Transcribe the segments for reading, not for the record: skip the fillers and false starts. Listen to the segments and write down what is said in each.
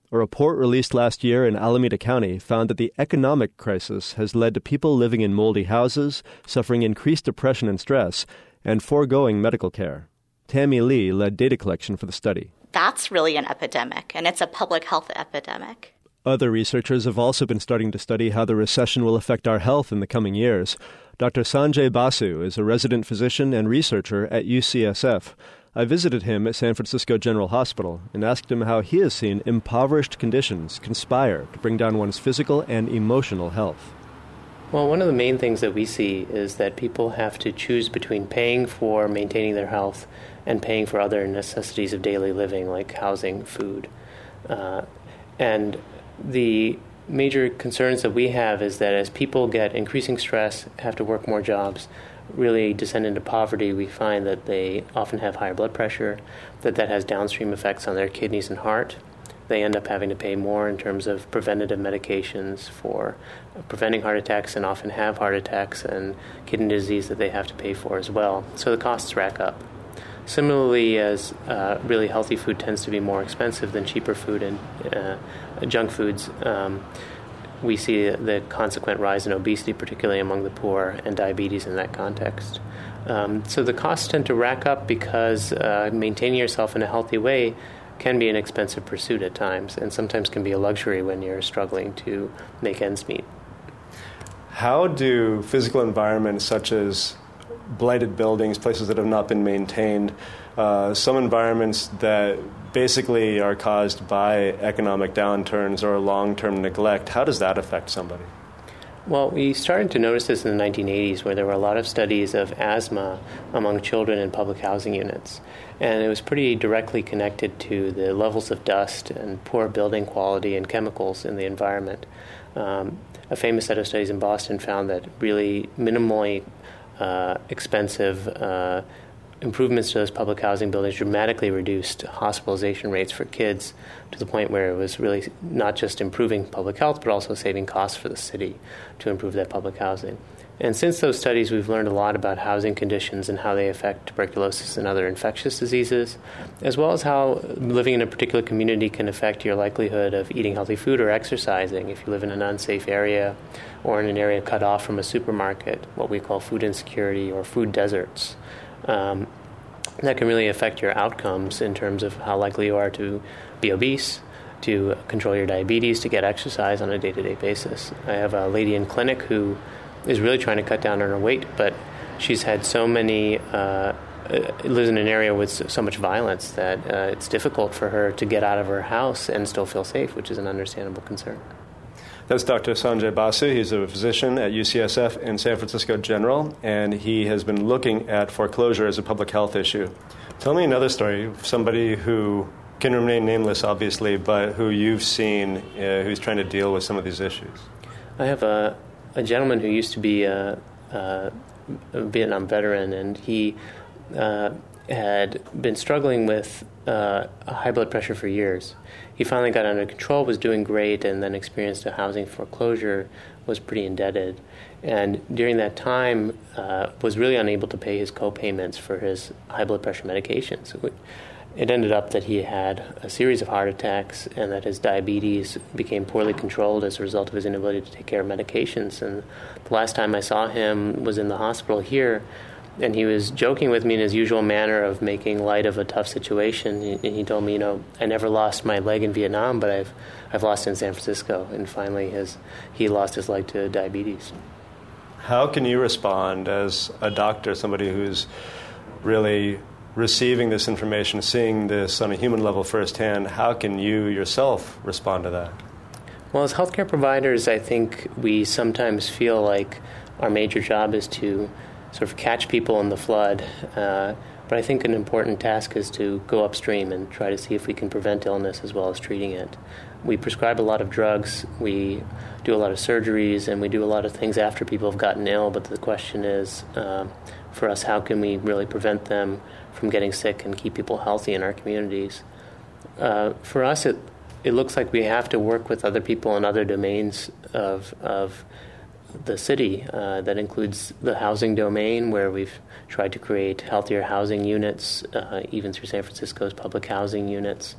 A report released last year in Alameda County found that the economic crisis has led to people living in moldy houses, suffering increased depression and stress, and foregoing medical care. Tammy Lee led data collection for the study. That's really an epidemic, and it's a public health epidemic. Other researchers have also been starting to study how the recession will affect our health in the coming years. Dr. Sanjay Basu is a resident physician and researcher at UCSF. I visited him at San Francisco General Hospital and asked him how he has seen impoverished conditions conspire to bring down one's physical and emotional health. Well, one of the main things that we see is that people have to choose between paying for maintaining their health and paying for other necessities of daily living, like housing, food. And the major concerns that we have is that as people get increasing stress, have to work more jobs, really descend into poverty, we find that they often have higher blood pressure, that has downstream effects on their kidneys and heart. They end up having to pay more in terms of preventative medications for preventing heart attacks, and often have heart attacks and kidney disease that they have to pay for as well. So the costs rack up. Similarly, as really healthy food tends to be more expensive than cheaper food and junk foods, we see the consequent rise in obesity, particularly among the poor, and diabetes in that context. So the costs tend to rack up because maintaining yourself in a healthy way can be an expensive pursuit at times, and sometimes can be a luxury when you're struggling to make ends meet. How do physical environments such as blighted buildings, places that have not been maintained, some environments that basically are caused by economic downturns or long-term neglect, how does that affect somebody? Well, we started to notice this in the 1980s, where there were a lot of studies of asthma among children in public housing units. And it was pretty directly connected to the levels of dust and poor building quality and chemicals in the environment. A famous set of studies in Boston found that really minimally expensive improvements to those public housing buildings dramatically reduced hospitalization rates for kids, to the point where it was really not just improving public health, but also saving costs for the city to improve that public housing. And since those studies, we've learned a lot about housing conditions and how they affect tuberculosis and other infectious diseases, as well as how living in a particular community can affect your likelihood of eating healthy food or exercising if you live in an unsafe area or in an area cut off from a supermarket, what we call food insecurity or food deserts. That can really affect your outcomes in terms of how likely you are to be obese, to control your diabetes, to get exercise on a day-to-day basis. I have a lady in clinic who is really trying to cut down on her weight, but she's had so many, lives in an area with so much violence that it's difficult for her to get out of her house and still feel safe, which is an understandable concern. That's Dr. Sanjay Basu. He's a physician at UCSF and San Francisco General, and he has been looking at foreclosure as a public health issue. Tell me another story of somebody who can remain nameless, obviously, but who you've seen who's trying to deal with some of these issues. I have a gentleman who used to be a Vietnam veteran, and he had been struggling with high blood pressure for years. He finally got under control, was doing great, and then experienced a housing foreclosure, was pretty indebted. And during that time, was really unable to pay his co-payments for his high blood pressure medications. It ended up that he had a series of heart attacks and that his diabetes became poorly controlled as a result of his inability to take care of medications. And the last time I saw him was in the hospital here, and he was joking with me in his usual manner of making light of a tough situation. And he told me, I never lost my leg in Vietnam, but I've lost it in San Francisco. And finally, he lost his leg to diabetes. How can you respond as a doctor, somebody who's really receiving this information, seeing this on a human level firsthand? How can you yourself respond to that? Well, as healthcare providers, I think we sometimes feel like our major job is to sort of catch people in the flood. But I think an important task is to go upstream and try to see if we can prevent illness as well as treating it. We prescribe a lot of drugs, we do a lot of surgeries, and we do a lot of things after people have gotten ill, but the question is, for us, how can we really prevent them from getting sick and keep people healthy in our communities? For us, it looks like we have to work with other people in other domains of the city. That includes the housing domain, where we've tried to create healthier housing units, even through San Francisco's public housing units.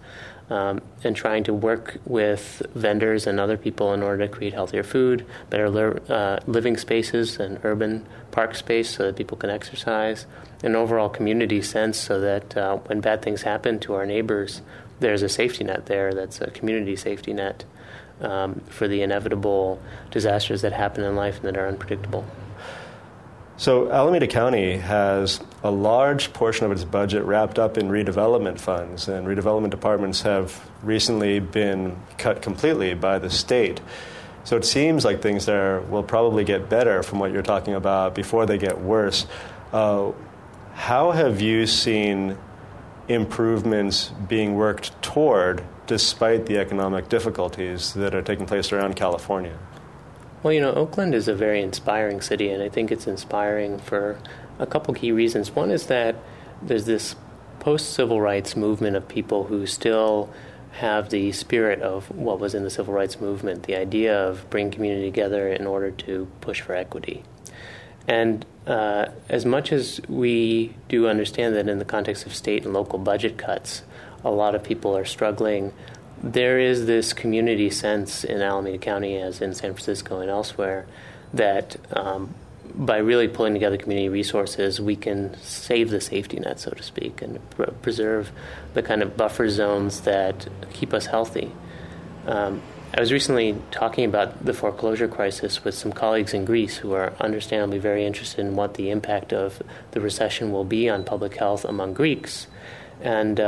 and trying to work with vendors and other people in order to create healthier food, better living spaces and urban park space so that people can exercise, an overall community sense so that when bad things happen to our neighbors, there's a safety net there that's a community safety net for the inevitable disasters that happen in life and that are unpredictable. So Alameda County has a large portion of its budget wrapped up in redevelopment funds, and redevelopment departments have recently been cut completely by the state. So it seems like things there will probably get better from what you're talking about before they get worse. How have you seen improvements being worked toward despite the economic difficulties that are taking place around California? Well, Oakland is a very inspiring city, and I think it's inspiring for a couple key reasons. One is that there's this post-civil rights movement of people who still have the spirit of what was in the civil rights movement, the idea of bringing community together in order to push for equity. And as much as we do understand that in the context of state and local budget cuts, a lot of people are struggling, there is this community sense in Alameda County, as in San Francisco and elsewhere, that by really pulling together community resources, we can save the safety net, so to speak, and preserve the kind of buffer zones that keep us healthy. I was recently talking about the foreclosure crisis with some colleagues in Greece who are understandably very interested in what the impact of the recession will be on public health among Greeks. And,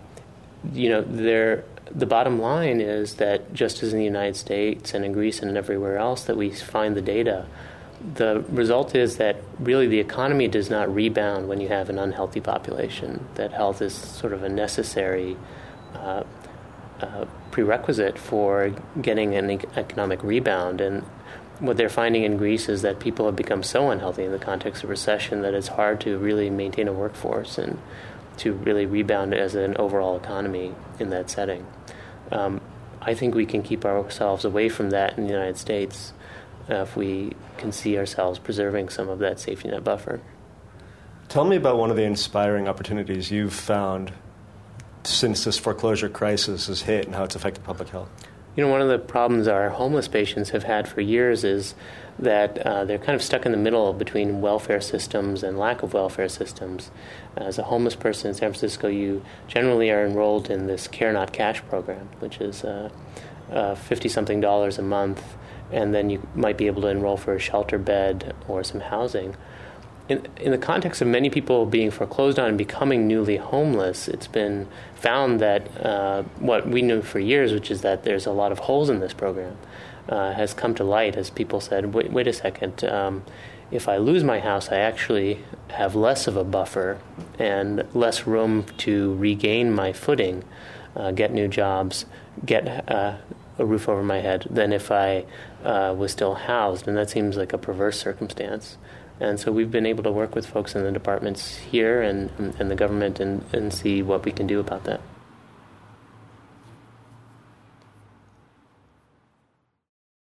the bottom line is that just as in the United States and in Greece and everywhere else that we find the data, the result is that really the economy does not rebound when you have an unhealthy population, that health is sort of a necessary prerequisite for getting an economic rebound. And what they're finding in Greece is that people have become so unhealthy in the context of recession that it's hard to really maintain a workforce and to really rebound as an overall economy in that setting. I think we can keep ourselves away from that in the United States if we can see ourselves preserving some of that safety net buffer. Tell me about one of the inspiring opportunities you've found since this foreclosure crisis has hit and how it's affected public health. One of the problems our homeless patients have had for years is that they're kind of stuck in the middle between welfare systems and lack of welfare systems. As a homeless person in San Francisco, you generally are enrolled in this Care Not Cash program, which is $50-something a month, and then you might be able to enroll for a shelter bed or some housing. In the context of many people being foreclosed on and becoming newly homeless, it's been found that what we knew for years, which is that there's a lot of holes in this program, has come to light as people said, wait a second, if I lose my house, I actually have less of a buffer and less room to regain my footing, get new jobs, get a roof over my head than if I was still housed. And that seems like a perverse circumstance. And so we've been able to work with folks in the departments here and the government and see what we can do about that.